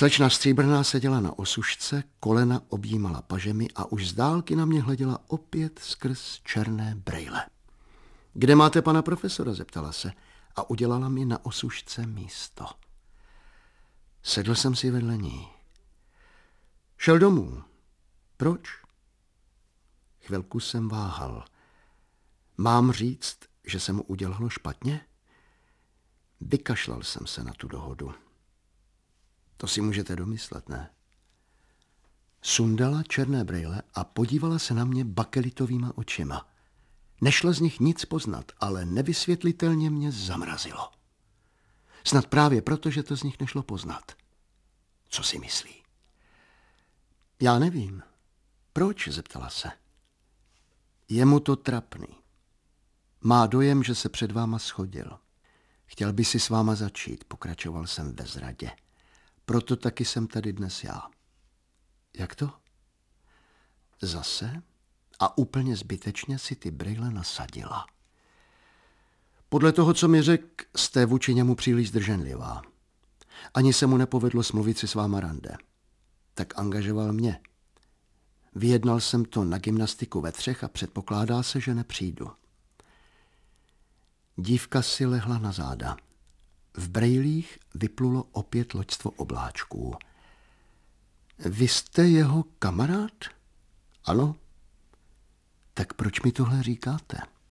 Slečna Stříbrná seděla na osušce, kolena objímala pažemi a už z dálky na mě hleděla opět skrz černé brejle. Kde máte pana profesora, zeptala se a udělala mi na osušce místo. Sedl jsem si vedle ní. Šel domů. Proč? Chvilku jsem váhal. Mám říct, že se mu udělalo špatně? Vykašlal jsem se na tu dohodu. To si můžete domyslet, ne? Sundala černé brejle a podívala se na mě bakelitovýma očima. Nešlo z nich nic poznat, ale nevysvětlitelně mě zamrazilo. Snad právě proto, že to z nich nešlo poznat. Co si myslí? Já nevím. Proč? Zeptala se. Je mu to trapný. Má dojem, že se před váma shodil. Chtěl by si s váma začít, pokračoval jsem ve zradě. Proto taky jsem tady dnes já. Jak to? Zase a úplně zbytečně si ty brejle nasadila. Podle toho, co mi řekl, jste vůči němu příliš zdrženlivá. Ani se mu nepovedlo smluvit si s váma rande. Tak angažoval mě. Vyjednal jsem to na gymnastiku ve 3 a předpokládá se, že nepřijdu. Dívka si lehla na záda. V brejlích vyplulo opět loďstvo obláčků. Vy jste jeho kamarád? Ano. Tak proč mi tohle říkáte?